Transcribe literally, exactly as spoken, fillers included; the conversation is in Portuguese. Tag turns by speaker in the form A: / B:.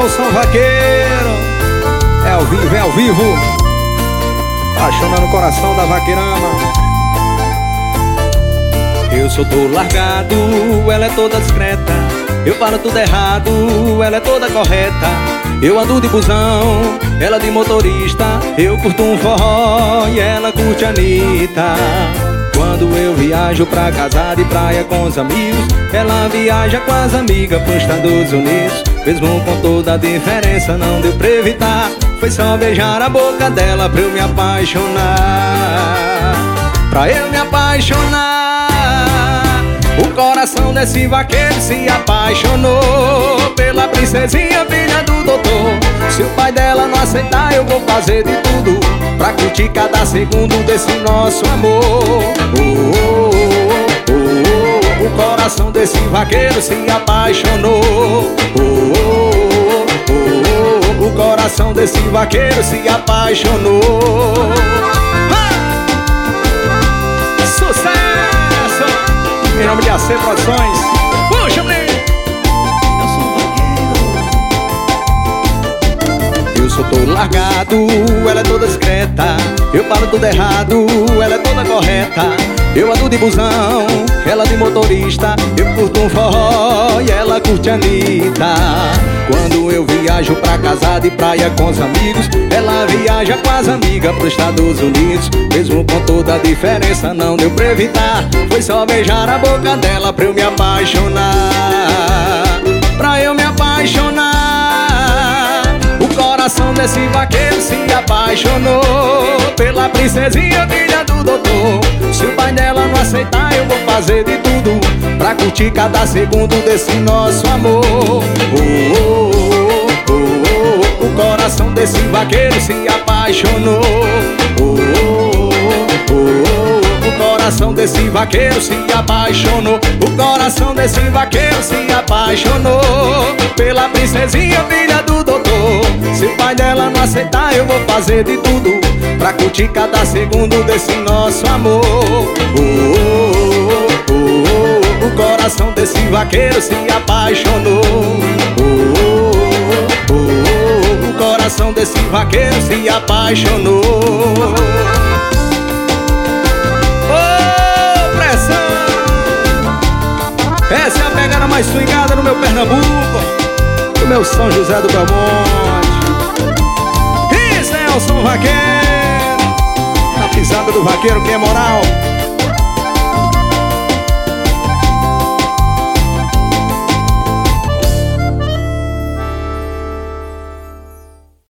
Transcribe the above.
A: Nelson Vaqueiro. É ao vivo, é ao vivo. Apaixonando o coração da vaqueirama. Eu sou todo largado, ela é toda discreta. Eu falo tudo errado, ela é toda correta. Eu ando de busão, ela de motorista. Eu curto um forró e ela curte a Anitta. Quando eu viajo pra casa de praia com os amigos, ela viaja com as amigas pros Estados Unidos. Mesmo com toda a diferença não deu pra evitar. Foi só beijar a boca dela pra eu me apaixonar. Pra eu me apaixonar. O coração desse vaqueiro se apaixonou pela princesinha, filha do doutor. Se o pai dela não aceitar, eu vou fazer de tudo pra curtir cada segundo desse nosso amor. Oh, oh, oh, oh, oh. O coração desse vaqueiro se apaixonou. Oh, oh, oh, oh, oh. O coração desse vaqueiro se apaixonou. Em nome de A C Produções. Puxa, menino! Eu sou vaqueiro. Eu sou todo largado, ela é toda discreta. Eu falo tudo errado, ela é toda correta. Eu ando de busão, ela de motorista. Eu curto um forró e ela curte a Anitta. Quando eu viajo pra casa de praia com os amigos, ela viaja com as amigas pros Estados Unidos. Mesmo com toda a diferença não deu pra evitar. Foi só beijar a boca dela pra eu me apaixonar. Pra eu me apaixonar. O coração desse vaqueiro se apaixonou pela princesinha, filha do doutor. Se o pai dela não aceitar, eu vou fazer de tudo pra curtir cada segundo desse nosso amor. Oh, oh, oh, oh, oh. O coração desse vaqueiro se apaixonou. Oh, oh, oh, oh. O coração desse vaqueiro se apaixonou. O coração desse vaqueiro se apaixonou pela princesinha, filha do doutor. Se o pai dela não aceitar, eu vou fazer de tudo pra curtir cada segundo desse nosso amor. Oh, oh, oh, oh. O coração desse vaqueiro se apaixonou. Oh, oh, oh. O coração desse vaqueiro se apaixonou. Essa é a pegada mais swingada no meu Pernambuco, do meu São José do Belmonte. Isso é Nelson Vaqueiro, a pisada do vaqueiro que é moral.